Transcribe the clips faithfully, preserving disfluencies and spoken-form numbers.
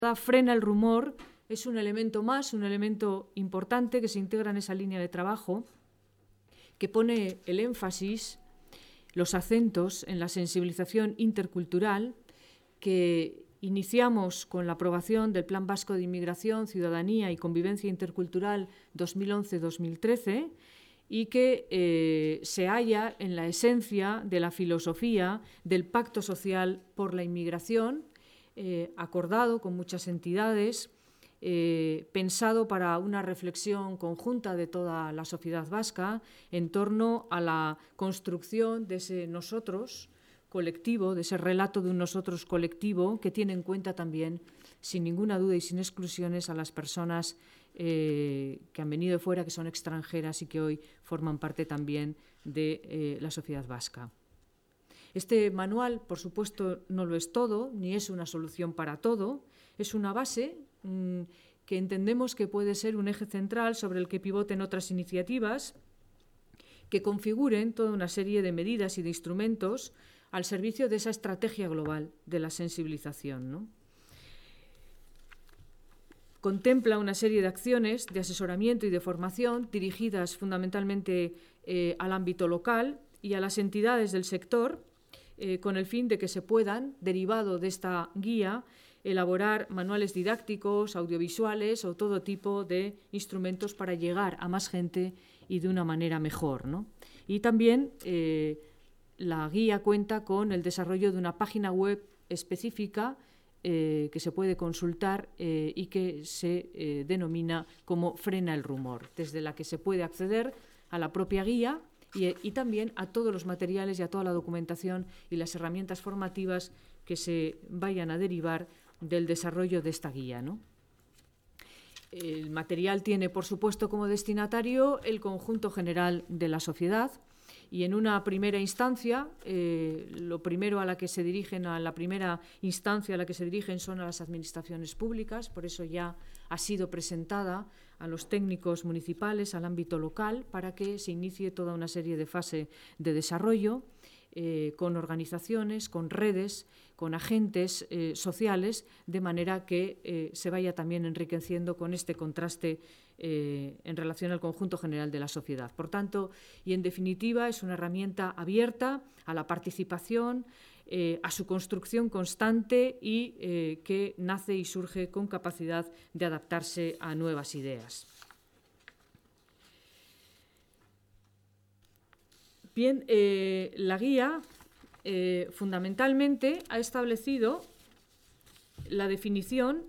Frena el rumor es un elemento más, un elemento importante que se integra en esa línea de trabajo, que pone el énfasis, los acentos en la sensibilización intercultural que iniciamos con la aprobación del Plan Vasco de Inmigración, Ciudadanía y Convivencia Intercultural dos mil once dos mil trece y que eh, se halla en la esencia de la filosofía del Pacto Social por la Inmigración, eh, acordado con muchas entidades, eh, pensado para una reflexión conjunta de toda la sociedad vasca en torno a la construcción de ese nosotros colectivo, de ese relato de un nosotros colectivo que tiene en cuenta también, sin ninguna duda y sin exclusiones, a las personas eh, que han venido de fuera, que son extranjeras y que hoy forman parte también de eh, la sociedad vasca. Este manual, por supuesto, no lo es todo, ni es una solución para todo, es una base mmm, que entendemos que puede ser un eje central sobre el que pivoten otras iniciativas que configuren toda una serie de medidas y de instrumentos al servicio de esa estrategia global de la sensibilización, ¿no? Contempla una serie de acciones de asesoramiento y de formación dirigidas fundamentalmente eh, al ámbito local y a las entidades del sector, eh, con el fin de que se puedan, derivado de esta guía, elaborar manuales didácticos, audiovisuales o todo tipo de instrumentos para llegar a más gente y de una manera mejor, ¿no? Y también eh, la guía cuenta con el desarrollo de una página web específica eh, que se puede consultar eh, y que se eh, denomina como Frena el rumor, desde la que se puede acceder a la propia guía y, y también a todos los materiales y a toda la documentación y las herramientas formativas que se vayan a derivar del desarrollo de esta guía, ¿no? El material tiene, por supuesto, como destinatario el conjunto general de la sociedad y en una primera instancia, eh, lo primero a la que se dirigen, a la primera instancia a la que se dirigen son a las administraciones públicas, por eso ya ha sido presentada a los técnicos municipales, al ámbito local, para que se inicie toda una serie de fases de desarrollo eh, con organizaciones, con redes, con agentes eh, sociales, de manera que eh, se vaya también enriqueciendo con este contraste eh, en relación al conjunto general de la sociedad. Por tanto, y en definitiva, es una herramienta abierta a la participación, eh, a su construcción constante y eh, que nace y surge con capacidad de adaptarse a nuevas ideas. Bien, eh, la guía eh, fundamentalmente ha establecido la definición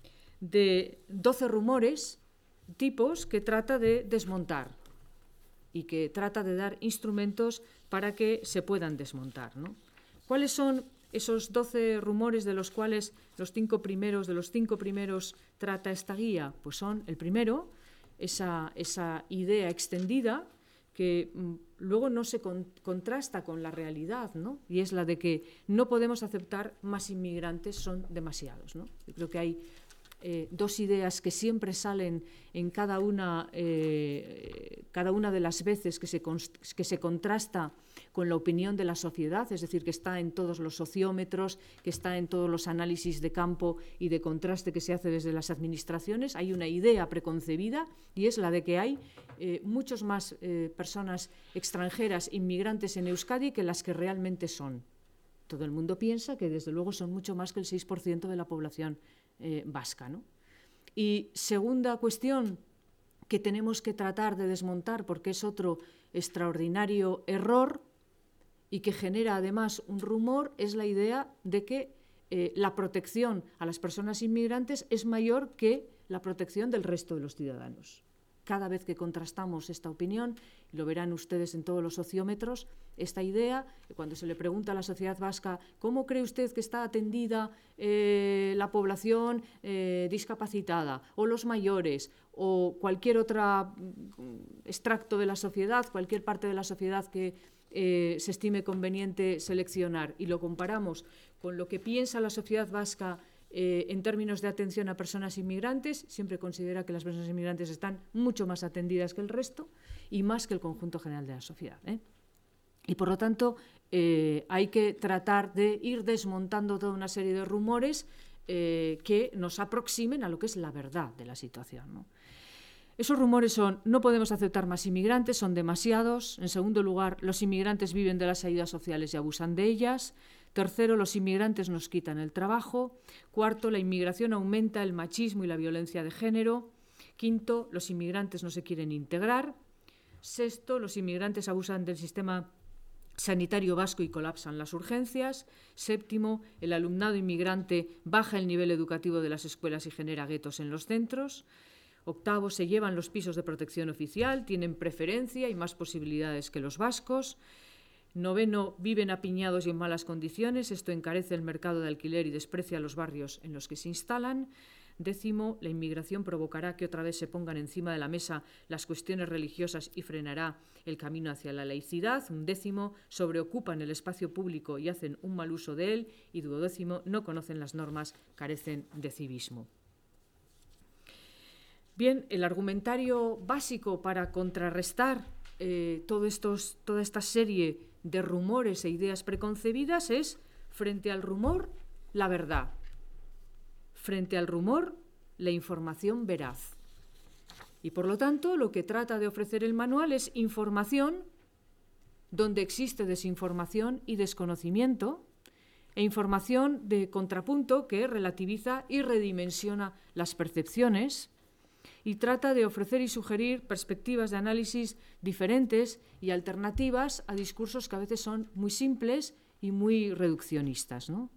de doce rumores, tipos que trata de desmontar y que trata de dar instrumentos para que se puedan desmontar, ¿no? ¿Cuáles son esos doce rumores de los cuales los cinco primeros, de los cinco primeros trata esta guía? Pues son, el primero, esa, esa idea extendida que mmm, luego no se con, contrasta con la realidad, ¿no? Y es la de que no podemos aceptar más inmigrantes, son demasiados, ¿no? Yo creo que hay eh, dos ideas que siempre salen en cada una, eh, cada una de las veces que se, que se contrasta con la opinión de la sociedad, es decir, que está en todos los sociómetros, que está en todos los análisis de campo y de contraste que se hace desde las administraciones. Hay una idea preconcebida y es la de que hay eh, muchos más eh, personas extranjeras, inmigrantes en Euskadi que las que realmente son. Todo el mundo piensa que desde luego son mucho más que el seis por ciento de la población eh, vasca, ¿no? Y segunda cuestión que tenemos que tratar de desmontar, porque es otro extraordinario error y que genera además un rumor, es la idea de que eh, la protección a las personas inmigrantes es mayor que la protección del resto de los ciudadanos. Cada vez que contrastamos esta opinión, lo verán ustedes en todos los sociómetros, esta idea, cuando se le pregunta a la sociedad vasca ¿cómo cree usted que está atendida eh, la población eh, discapacitada o los mayores o cualquier otro extracto de la sociedad, cualquier parte de la sociedad que eh, se estime conveniente seleccionar y lo comparamos con lo que piensa la sociedad vasca Eh, en términos de atención a personas inmigrantes, siempre considera que las personas inmigrantes están mucho más atendidas que el resto y más que el conjunto general de la sociedad, ¿eh? Y por lo tanto, eh, hay que tratar de ir desmontando toda una serie de rumores eh, que nos aproximen a lo que es la verdad de la situación, ¿no? Esos rumores son: no podemos aceptar más inmigrantes, son demasiados. En segundo lugar, los inmigrantes viven de las ayudas sociales y abusan de ellas. Tercero, los inmigrantes nos quitan el trabajo. Cuarto, la inmigración aumenta el machismo y la violencia de género. Quinto, los inmigrantes no se quieren integrar. Sexto, los inmigrantes abusan del sistema sanitario vasco y colapsan las urgencias. Séptimo, el alumnado inmigrante baja el nivel educativo de las escuelas y genera guetos en los centros. Octavo, se llevan los pisos de protección oficial, tienen preferencia y más posibilidades que los vascos. Noveno, viven apiñados y en malas condiciones. Esto encarece el mercado de alquiler y desprecia los barrios en los que se instalan. Décimo, la inmigración provocará que otra vez se pongan encima de la mesa las cuestiones religiosas y frenará el camino hacia la laicidad. Un décimo, sobreocupan el espacio público y hacen un mal uso de él. Y duodécimo, no conocen las normas, carecen de civismo. Bien, el argumentario básico para contrarrestar eh, todo estos, toda esta serie de rumores e ideas preconcebidas es: frente al rumor, la verdad. Frente al rumor, la información veraz. Y por lo tanto, lo que trata de ofrecer el manual es información donde existe desinformación y desconocimiento, e información de contrapunto que relativiza y redimensiona las percepciones, y trata de ofrecer y sugerir perspectivas de análisis diferentes y alternativas a discursos que a veces son muy simples y muy reduccionistas, ¿no?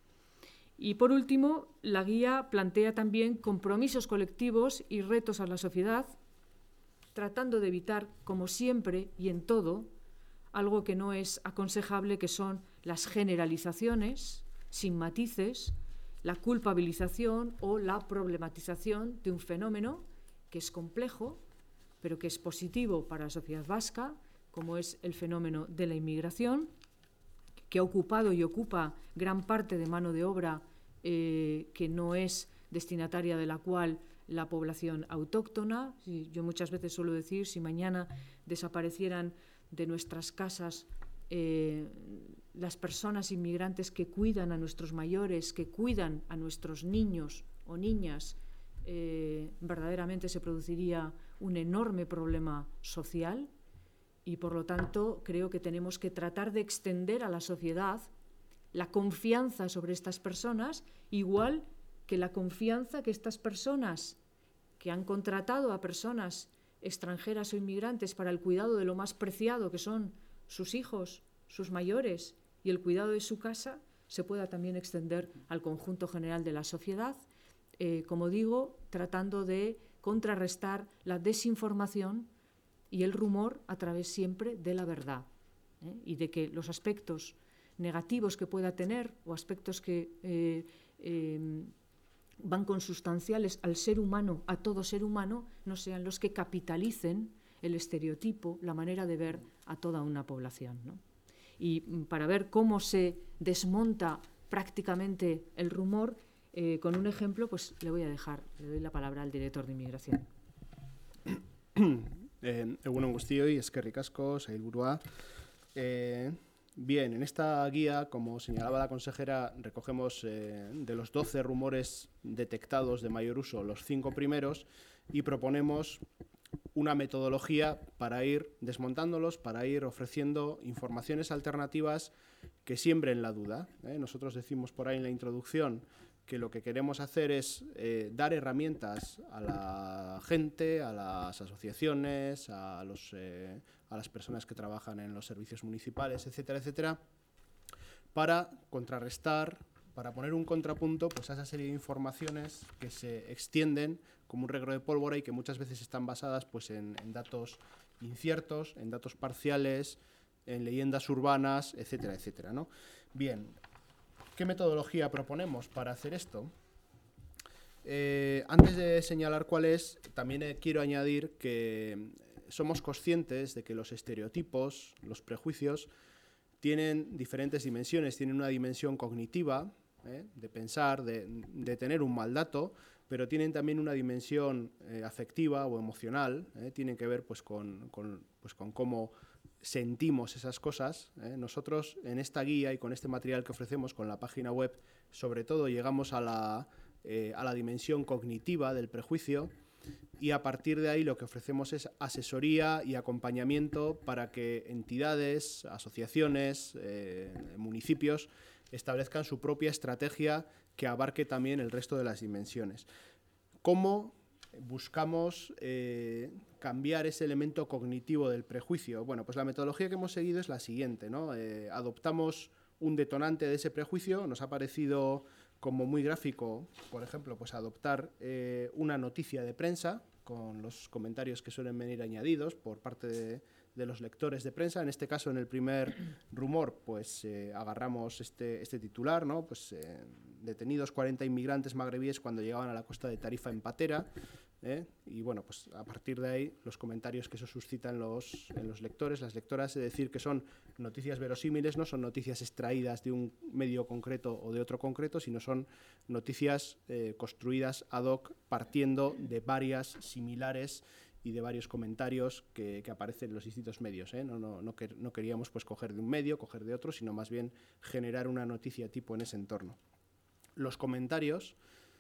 Y por último, la guía plantea también compromisos colectivos y retos a la sociedad, tratando de evitar, como siempre y en todo, algo que no es aconsejable, que son las generalizaciones sin matices, la culpabilización o la problematización de un fenómeno que es complejo, pero que es positivo para la sociedad vasca, como es el fenómeno de la inmigración, que ha ocupado y ocupa gran parte de mano de obra eh, que no es destinataria de la cual la población autóctona. Yo muchas veces suelo decir, si mañana desaparecieran de nuestras casas eh, las personas inmigrantes que cuidan a nuestros mayores, que cuidan a nuestros niños o niñas, eh, verdaderamente se produciría un enorme problema social. Y, por lo tanto, creo que tenemos que tratar de extender a la sociedad la confianza sobre estas personas, igual que la confianza que estas personas que han contratado a personas extranjeras o inmigrantes para el cuidado de lo más preciado, que son sus hijos, sus mayores, y el cuidado de su casa, se pueda también extender al conjunto general de la sociedad, eh, como digo, tratando de contrarrestar la desinformación y el rumor a través siempre de la verdad, ¿eh? Y de que los aspectos negativos que pueda tener o aspectos que eh, eh, van consustanciales al ser humano, a todo ser humano, no sean los que capitalicen el estereotipo, la manera de ver a toda una población, ¿no? Y para ver cómo se desmonta prácticamente el rumor, eh, con un ejemplo, pues le voy a dejar, le doy la palabra al director de Inmigración. Eh, egunon guztioi, eskerrik asko, sailburua. Eh, bien, en esta guía, como señalaba la consejera, recogemos eh, de los doce rumores detectados de mayor uso los cinco primeros y proponemos una metodología para ir desmontándolos, para ir ofreciendo informaciones alternativas que siembren la duda, ¿eh? Nosotros decimos por ahí en la introducción que lo que queremos hacer es eh, dar herramientas a la gente, a las asociaciones, a, los, eh, a las personas que trabajan en los servicios municipales, etcétera, etcétera, para contrarrestar, para poner un contrapunto pues, a esa serie de informaciones que se extienden como un regro de pólvora y que muchas veces están basadas pues, en, en datos inciertos, en datos parciales, en leyendas urbanas, etcétera, etcétera, ¿no? Bien. ¿Qué metodología proponemos para hacer esto? Eh, antes de señalar cuál es, también eh, quiero añadir que somos conscientes de que los estereotipos, los prejuicios, tienen diferentes dimensiones. Tienen una dimensión cognitiva, eh, de pensar, de, de tener un mal dato, pero tienen también una dimensión eh, afectiva o emocional, eh, tienen que ver pues, con, con, pues, con cómo sentimos esas cosas, ¿eh? Nosotros en esta guía y con este material que ofrecemos con la página web sobre todo llegamos a la, eh, a la dimensión cognitiva del prejuicio, y a partir de ahí lo que ofrecemos es asesoría y acompañamiento para que entidades, asociaciones, eh, municipios establezcan su propia estrategia que abarque también el resto de las dimensiones. ¿Cómo buscamos eh, cambiar ese elemento cognitivo del prejuicio? Bueno, pues la metodología que hemos seguido es la siguiente, ¿no? Eh, adoptamos un detonante de ese prejuicio, nos ha parecido como muy gráfico, por ejemplo, pues adoptar eh, una noticia de prensa con los comentarios que suelen venir añadidos por parte de, de los lectores de prensa. En este caso, en el primer rumor, pues eh, agarramos este, este titular, ¿no? Pues eh, detenidos cuarenta inmigrantes magrebíes cuando llegaban a la costa de Tarifa en patera. ¿Eh? Y bueno, pues a partir de ahí los comentarios que eso suscita en los, en los lectores, las lectoras, es decir, que son noticias verosímiles, no son noticias extraídas de un medio concreto o de otro concreto, sino son noticias eh, construidas ad hoc partiendo de varias similares y de varios comentarios que, que aparecen en los distintos medios. ¿eh? No, no, no, que, no queríamos pues coger de un medio, coger de otro, sino más bien generar una noticia tipo en ese entorno. Los comentarios,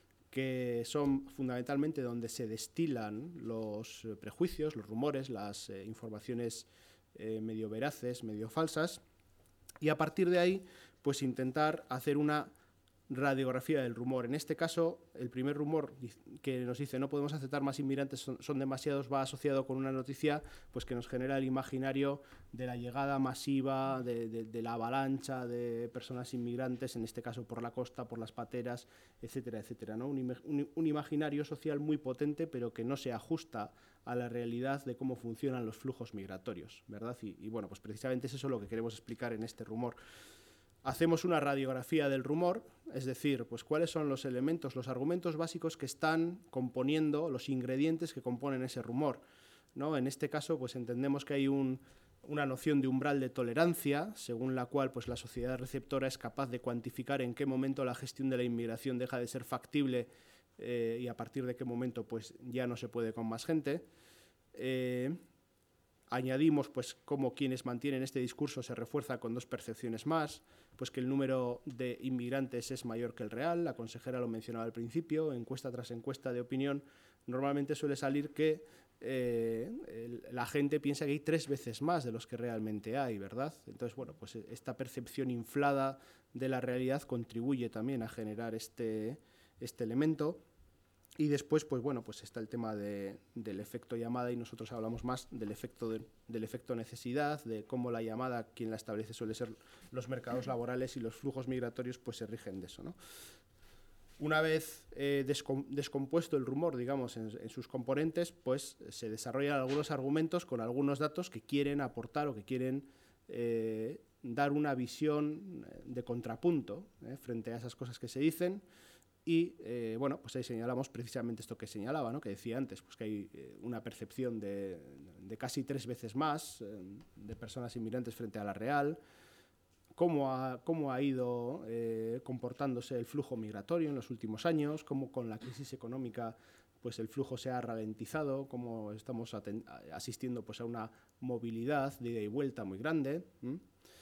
que son fundamentalmente donde se destilan los eh, prejuicios, los rumores, las eh, informaciones eh, medio veraces, medio falsas, y a partir de ahí pues intentar hacer una radiografía del rumor. En este caso, el primer rumor que nos dice no podemos aceptar más inmigrantes, son, son demasiados, va asociado con una noticia pues que nos genera el imaginario de la llegada masiva, de, de, de la avalancha de personas inmigrantes, en este caso por la costa, por las pateras, etcétera, etcétera, ¿no? Un, un, un imaginario social muy potente, pero que no se ajusta a la realidad de cómo funcionan los flujos migratorios, ¿verdad? Y, y bueno, pues precisamente es eso lo que queremos explicar en este rumor. Hacemos una radiografía del rumor, es decir, pues cuáles son los elementos, los argumentos básicos que están componiendo, los ingredientes que componen ese rumor, ¿no? En este caso, pues entendemos que hay un, una noción de umbral de tolerancia, según la cual pues, la sociedad receptora es capaz de cuantificar en qué momento la gestión de la inmigración deja de ser factible eh, y a partir de qué momento pues, ya no se puede con más gente. Eh, Añadimos pues cómo quienes mantienen este discurso se refuerza con dos percepciones más, pues que el número de inmigrantes es mayor que el real, la consejera lo mencionaba al principio, encuesta tras encuesta de opinión, normalmente suele salir que eh, el, la gente piensa que hay tres veces más de los que realmente hay, ¿verdad? Entonces, bueno, pues esta percepción inflada de la realidad contribuye también a generar este, este elemento. Y después, pues bueno, pues está el tema de, del efecto llamada y nosotros hablamos más del efecto, de, del efecto necesidad, de cómo la llamada, quien la establece suele ser los mercados laborales y los flujos migratorios pues se rigen de eso, ¿no? Una vez eh, descom descompuesto el rumor, digamos, en, en sus componentes, pues se desarrollan algunos argumentos con algunos datos que quieren aportar o que quieren eh, dar una visión de contrapunto eh, frente a esas cosas que se dicen. Y, eh, bueno, pues ahí señalamos precisamente esto que señalaba, ¿no? Que decía antes, pues que hay eh, una percepción de, de casi tres veces más eh, de personas inmigrantes frente a la real, cómo ha, cómo ha ido eh, comportándose el flujo migratorio en los últimos años, cómo con la crisis económica pues el flujo se ha ralentizado, cómo estamos asistiendo pues, a una movilidad de ida y vuelta muy grande. ¿m?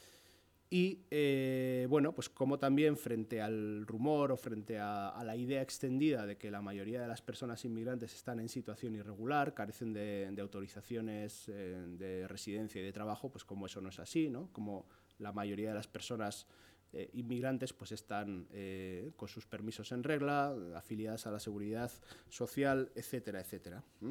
Y, eh, bueno, pues como también frente al rumor o frente a, a la idea extendida de que la mayoría de las personas inmigrantes están en situación irregular, carecen de, de autorizaciones eh, de residencia y de trabajo, pues como eso no es así, ¿no? Como la mayoría de las personas eh, inmigrantes pues están eh, con sus permisos en regla, afiliadas a la seguridad social, etcétera, etcétera. ¿Mm?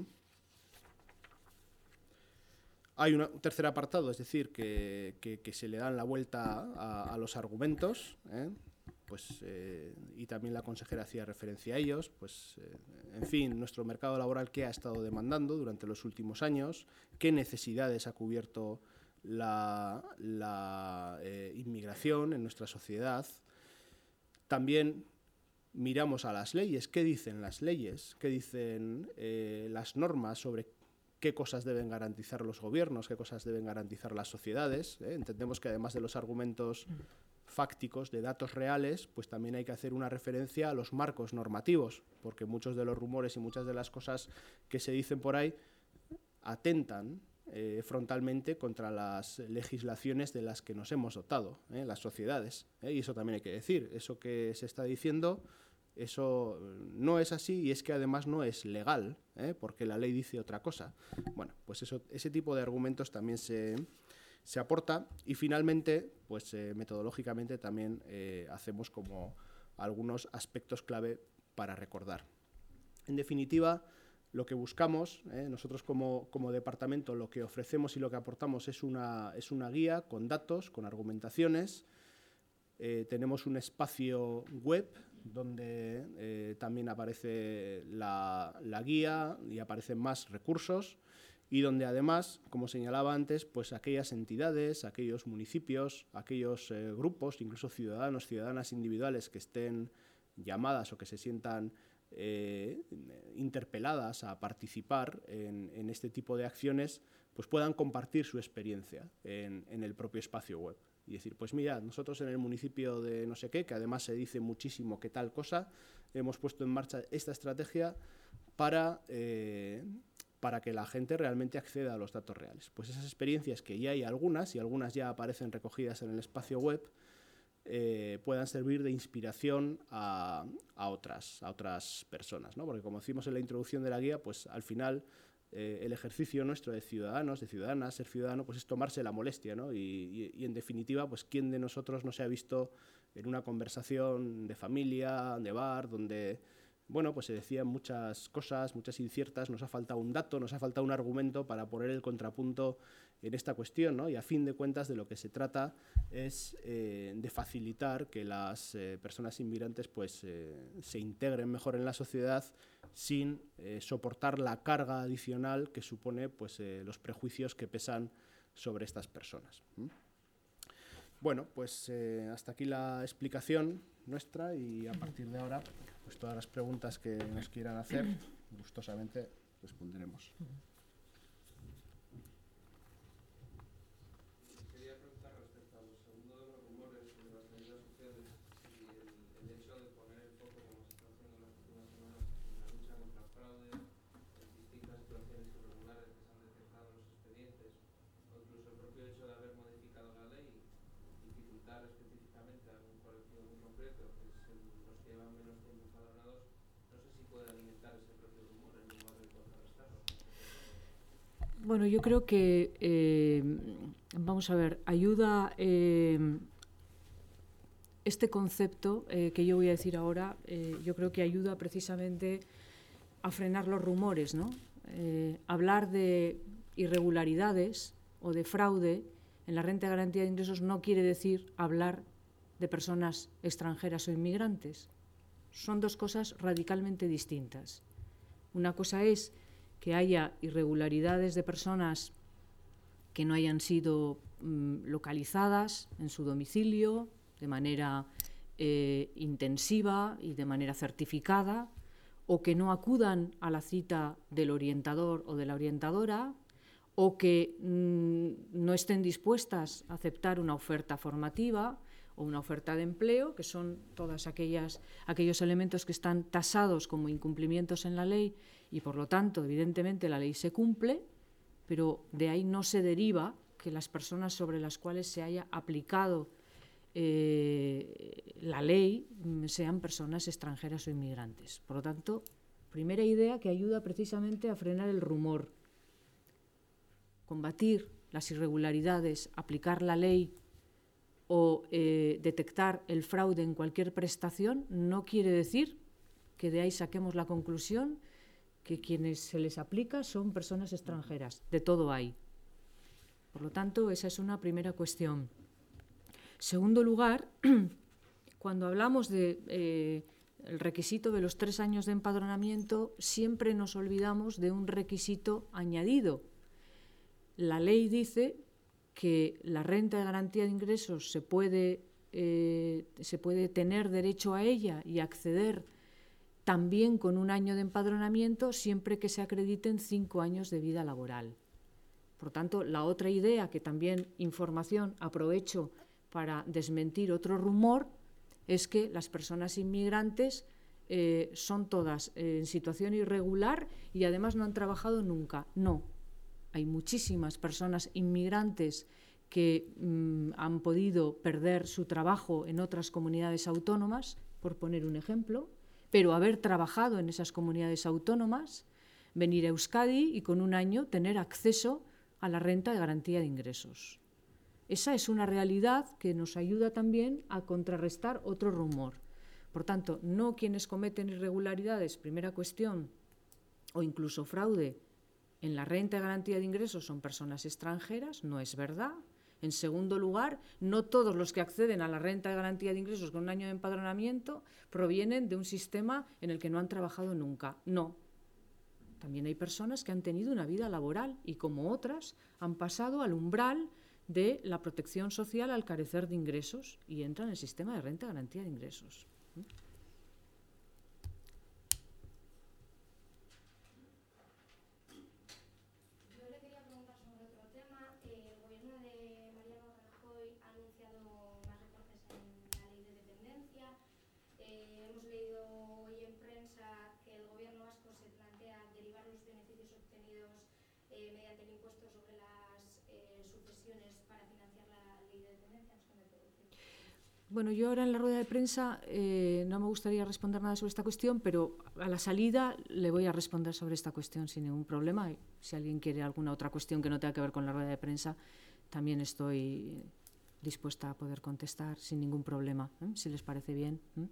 Hay una, un tercer apartado, es decir, que, que, que se le dan la vuelta a, a los argumentos, ¿eh? Pues, eh, y también la consejera hacía referencia a ellos. Pues, eh, en fin, nuestro mercado laboral, ¿qué ha estado demandando durante los últimos años? ¿Qué necesidades ha cubierto la, la eh, inmigración en nuestra sociedad? También miramos a las leyes. ¿Qué dicen las leyes? ¿Qué dicen eh, las normas sobre qué cosas deben garantizar los gobiernos, qué cosas deben garantizar las sociedades? ¿eh? Entendemos que además de los argumentos fácticos, de datos reales, pues también hay que hacer una referencia a los marcos normativos, porque muchos de los rumores y muchas de las cosas que se dicen por ahí atentan eh, frontalmente contra las legislaciones de las que nos hemos dotado, ¿eh? las sociedades. ¿eh? Y eso también hay que decir. Eso que se está diciendo, eso no es así y es que además no es legal, ¿eh? porque la ley dice otra cosa. Bueno, pues eso, ese tipo de argumentos también se, se aporta y finalmente, pues eh, metodológicamente también eh, hacemos como algunos aspectos clave para recordar. En definitiva, lo que buscamos, eh, nosotros como, como departamento, lo que ofrecemos y lo que aportamos es una, es una guía con datos, con argumentaciones. Eh, tenemos un espacio web donde eh, también aparece la, la guía y aparecen más recursos y donde además, como señalaba antes, pues aquellas entidades, aquellos municipios, aquellos eh, grupos, incluso ciudadanos, ciudadanas individuales que estén llamadas o que se sientan eh, interpeladas a participar en, en este tipo de acciones, pues puedan compartir su experiencia en, en el propio espacio web. Y decir, pues mira, nosotros en el municipio de no sé qué, que además se dice muchísimo que tal cosa, hemos puesto en marcha esta estrategia para, eh, para que la gente realmente acceda a los datos reales. Pues esas experiencias, que ya hay algunas, y algunas ya aparecen recogidas en el espacio web, eh, puedan servir de inspiración a, a, otras, a otras personas, ¿no? Porque como decimos en la introducción de la guía, pues al final Eh, el ejercicio nuestro de ciudadanos, de ciudadanas, ser ciudadano, pues es tomarse la molestia, ¿no? Y, y, y en definitiva, pues quién de nosotros no se ha visto en una conversación de familia, de bar, donde, bueno, pues se decían muchas cosas, muchas inciertas, nos ha faltado un dato, nos ha faltado un argumento para poner el contrapunto en esta cuestión, ¿no? Y a fin de cuentas de lo que se trata es eh, de facilitar que las eh, personas inmigrantes pues eh, se integren mejor en la sociedad sin eh, soportar la carga adicional que supone pues eh, los prejuicios que pesan sobre estas personas. ¿Mm? Bueno, pues eh, hasta aquí la explicación nuestra y a partir de ahora pues todas las preguntas que nos quieran hacer gustosamente responderemos. Bueno, yo creo que, eh, vamos a ver, ayuda eh, este concepto eh, que yo voy a decir ahora, eh, yo creo que ayuda precisamente a frenar los rumores, ¿no? Eh, hablar de irregularidades o de fraude en la renta de garantía de ingresos no quiere decir hablar de personas extranjeras o inmigrantes. Son dos cosas radicalmente distintas. Una cosa es que haya irregularidades de personas que no hayan sido mm, localizadas en su domicilio de manera eh, intensiva y de manera certificada, o que no acudan a la cita del orientador o de la orientadora, o que mm, no estén dispuestas a aceptar una oferta formativa o una oferta de empleo, que son todos aquellos elementos que están tasados como incumplimientos en la ley y, por lo tanto, evidentemente la ley se cumple, pero de ahí no se deriva que las personas sobre las cuales se haya aplicado eh, la ley sean personas extranjeras o inmigrantes. Por lo tanto, primera idea que ayuda precisamente a frenar el rumor. Combatir las irregularidades, aplicar la ley o eh, detectar el fraude en cualquier prestación no quiere decir que de ahí saquemos la conclusión que quienes se les aplica son personas extranjeras. De todo hay. Por lo tanto, esa es una primera cuestión. Segundo lugar, cuando hablamos del de, eh, requisito de los tres años de empadronamiento, siempre nos olvidamos de un requisito añadido. La ley dice que la renta de garantía de ingresos se puede, eh, se puede tener derecho a ella y acceder también con un año de empadronamiento siempre que se acrediten cinco años de vida laboral. Por tanto, la otra idea, que también información aprovecho para desmentir otro rumor, es que las personas inmigrantes eh, son todas eh, en situación irregular y además no han trabajado nunca. No. hay muchísimas personas inmigrantes que mmm, han podido perder su trabajo en otras comunidades autónomas, por poner un ejemplo, pero haber trabajado en esas comunidades autónomas, venir a Euskadi y con un año tener acceso a la renta de garantía de ingresos. Esa es una realidad que nos ayuda también a contrarrestar otro rumor. Por tanto, no quienes cometen irregularidades, primera cuestión, o incluso fraude en la renta de garantía de ingresos son personas extranjeras, no es verdad. En segundo lugar, no todos los que acceden a la renta de garantía de ingresos con un año de empadronamiento provienen de un sistema en el que no han trabajado nunca. No. También hay personas que han tenido una vida laboral y, como otras, han pasado al umbral de la protección social al carecer de ingresos y entran en el sistema de renta de garantía de ingresos. Bueno, yo ahora en la rueda de prensa eh, no me gustaría responder nada sobre esta cuestión, pero a la salida le voy a responder sobre esta cuestión sin ningún problema. Y si alguien quiere alguna otra cuestión que no tenga que ver con la rueda de prensa, también estoy dispuesta a poder contestar sin ningún problema, ¿eh? Si les parece bien. ¿eh?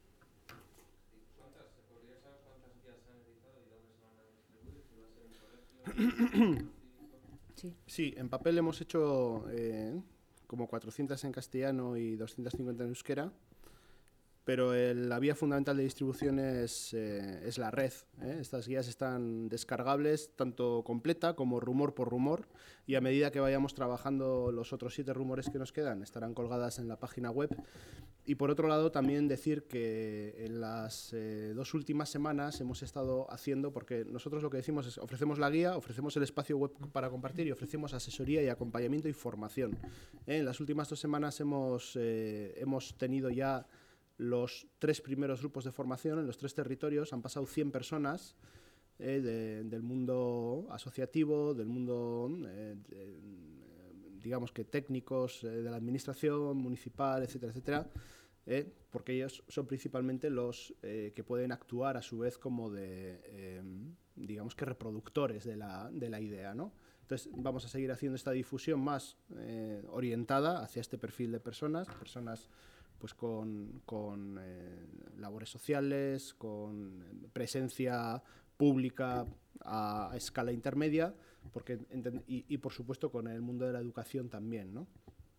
¿Cuántas? ¿Se podría saber cuántas guías se han editado y dónde se van a distribuir? ¿Si va a ser en colegios? Sí. Sí, en papel hemos hecho eh, como cuatrocientas en castellano y doscientas cincuenta en euskera, pero el, la vía fundamental de distribución es, eh, es la red. ¿eh? Estas guías están descargables tanto completa como rumor por rumor, y a medida que vayamos trabajando los otros siete rumores que nos quedan estarán colgadas en la página web. Y por otro lado también decir que en las eh, dos últimas semanas hemos estado haciendo, porque nosotros lo que decimos es ofrecemos la guía, ofrecemos el espacio web para compartir y ofrecemos asesoría y acompañamiento y formación. ¿eh? En las últimas dos semanas hemos, eh, hemos tenido ya los tres primeros grupos de formación en los tres territorios. Han pasado cien personas eh, de, del mundo asociativo, del mundo, eh, de, digamos que técnicos, eh, de la administración municipal, etcétera, etcétera, eh, porque ellos son principalmente los eh, que pueden actuar a su vez como de, eh, digamos que reproductores de la, de la idea, ¿no? Entonces vamos a seguir haciendo esta difusión más eh, orientada hacia este perfil de personas, personas pues con, con eh, labores sociales, con presencia pública a, a escala intermedia, porque y, y por supuesto con el mundo de la educación también, ¿no?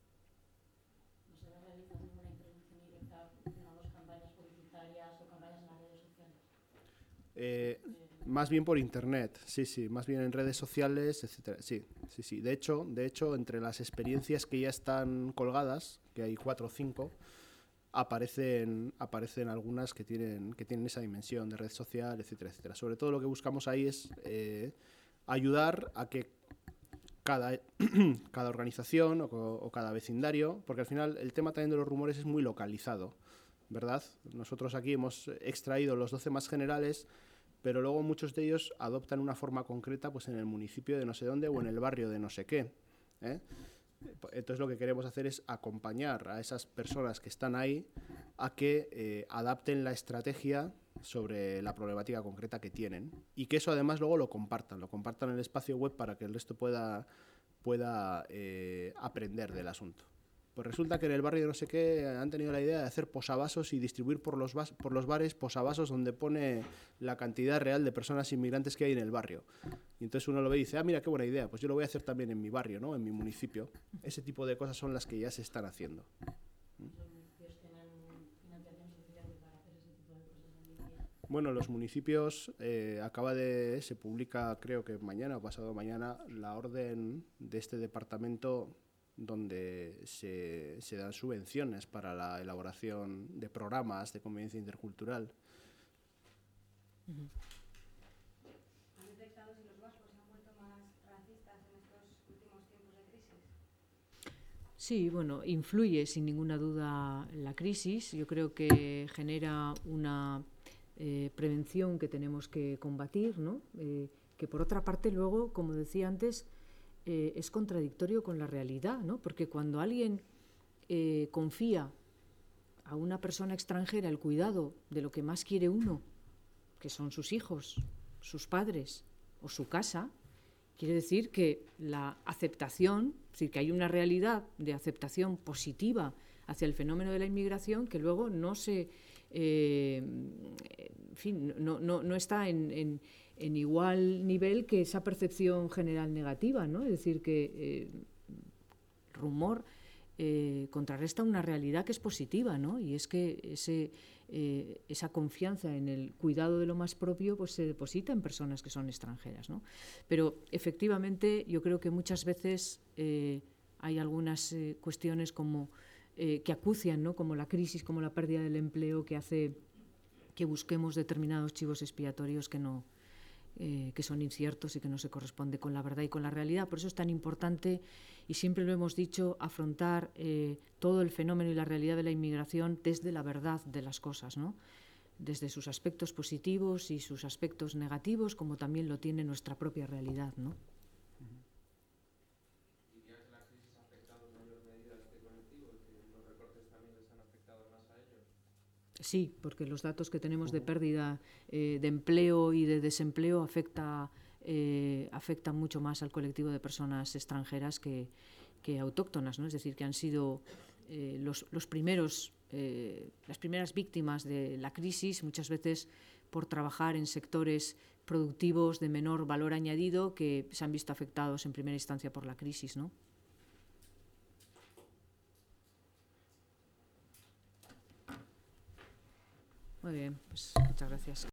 ¿No se va a realizar ninguna intervención directa, digamos, campañas publicitarias o campañas en las redes sociales? Eh, más bien por internet, sí, sí, más bien en redes sociales, etcétera. Sí, sí, sí. De hecho, de hecho, entre las experiencias que ya están colgadas, que hay cuatro o cinco, aparecen aparecen algunas que tienen que tienen esa dimensión de red social, etcétera, etcétera. Sobre todo lo que buscamos ahí es eh, ayudar a que cada, cada organización o, o cada vecindario, porque al final el tema también de los rumores es muy localizado, ¿verdad? Nosotros aquí hemos extraído los doce más generales, pero luego muchos de ellos adoptan una forma concreta pues en el municipio de no sé dónde o en el barrio de no sé qué, ¿eh? Entonces lo que queremos hacer es acompañar a esas personas que están ahí a que eh, adapten la estrategia sobre la problemática concreta que tienen y que eso además luego lo compartan, lo compartan en el espacio web para que el resto pueda, pueda eh, aprender del asunto. Pues resulta que en el barrio de no sé qué han tenido la idea de hacer posavasos y distribuir por los, bas por los bares posavasos donde pone la cantidad real de personas inmigrantes que hay en el barrio. Y entonces uno lo ve y dice, ah, mira, qué buena idea, pues yo lo voy a hacer también en mi barrio, ¿no? En mi municipio. Ese tipo de cosas son las que ya se están haciendo. Bueno, los municipios, eh, acaba de, se publica creo que mañana o pasado mañana la orden de este departamento donde se, se dan subvenciones para la elaboración de programas de convivencia intercultural. Uh-huh. ¿Han detectado si los vascos se han vuelto más racistas en estos últimos tiempos de crisis? Sí, bueno, influye sin ninguna duda la crisis. Yo creo que genera una eh, prevención que tenemos que combatir, ¿no? Eh, que por otra parte luego, como decía antes, eh, es contradictorio con la realidad, ¿no? Porque cuando alguien eh, confía a una persona extranjera el cuidado de lo que más quiere uno, que son sus hijos, sus padres o su casa, quiere decir que la aceptación, es decir, que hay una realidad de aceptación positiva hacia el fenómeno de la inmigración que luego no se, eh, en fin, no, no, no está en, en, en igual nivel que esa percepción general negativa, ¿no? Es decir, que eh, rumor eh, contrarresta una realidad que es positiva, ¿no? Y es que ese, eh, esa confianza en el cuidado de lo más propio pues se deposita en personas que son extranjeras, ¿no? Pero efectivamente yo creo que muchas veces eh, hay algunas eh, cuestiones como eh, que acucian, ¿no? Como la crisis, como la pérdida del empleo, que hace que busquemos determinados chivos expiatorios que no Eh, que son inciertos y que no se corresponde con la verdad y con la realidad. Por eso es tan importante, y siempre lo hemos dicho, afrontar eh, todo el fenómeno y la realidad de la inmigración desde la verdad de las cosas, ¿no? Desde sus aspectos positivos y sus aspectos negativos, como también lo tiene nuestra propia realidad, ¿no? ¿Diría que la crisis ha afectado en mayor medida a este colectivo y que los recortes también les han afectado más a ellos? Sí, porque los datos que tenemos de pérdida eh, de empleo y de desempleo afecta, eh, afectan mucho más al colectivo de personas extranjeras que, que autóctonas, ¿no? Es decir, que han sido eh, los, los primeros, eh, las primeras víctimas de la crisis, muchas veces por trabajar en sectores productivos de menor valor añadido que se han visto afectados en primera instancia por la crisis, ¿no? Muy bien, pues muchas gracias.